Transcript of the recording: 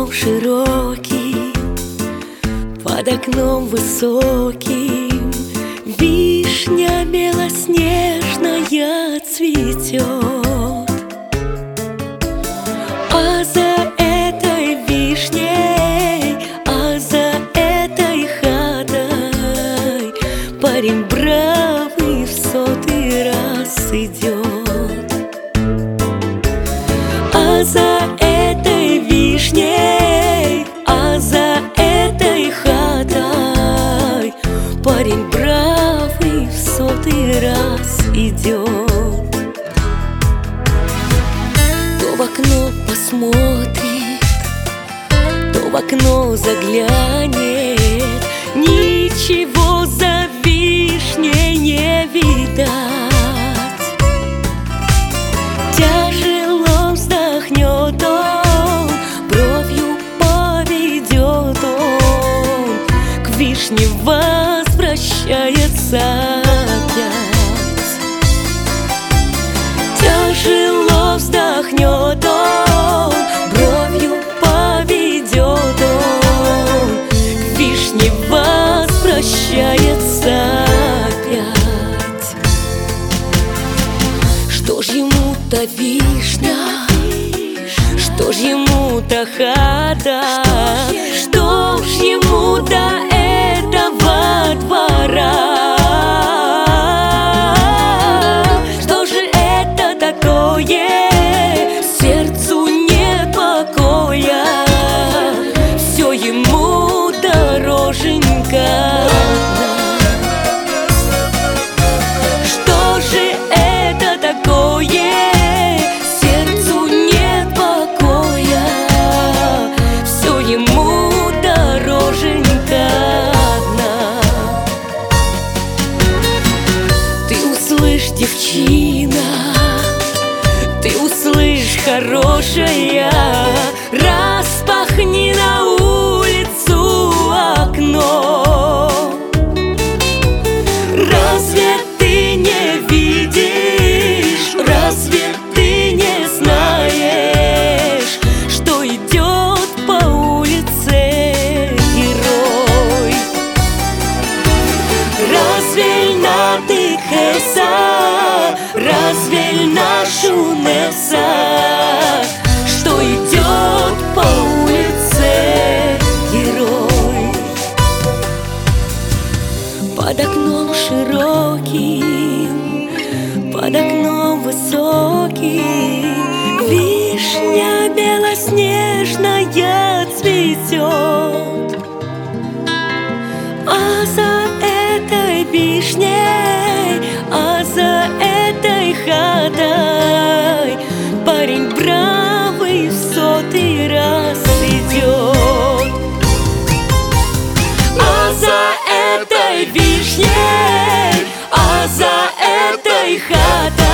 окном широким, под окном высоким вишня белоснежная цветет. А за этой вишней, а за этой хатой парень бравый в 100-й раз идет. А за этой вишней, а за этой хатой парень бравый в 100-й раз идет. То в окно посмотрит, то в окно заглянет, ничего за вишней не видать. Тяжело вздохнет он, бровью поведет он, к вишне возвращается опять. Тяжело вздохнет он, бровью поведет он, к вишне возвращается опять. Что ж ему-то вишня, что ж ему-то хата, что ж ему до этого двора? Что же это такое? Сердцу нет покоя, все ему дороженька одна. Что же это такое? Сердцу нет покоя, все ему дороженька одна. Ты услышь, девчина, ты услышь, хорошая, распахни на улицу окно. Разве ты не видишь, разве ты не знаешь, что идет по улице герой? Разве надыхайся, разве нашу неса, что идет по улице герой? Под окном широким, под окном высоким вишня белоснежная цветет. А за этой вишней, а за этой хатой парень бравый в 100-й раз идет. А за этой вишней, а за этой хатой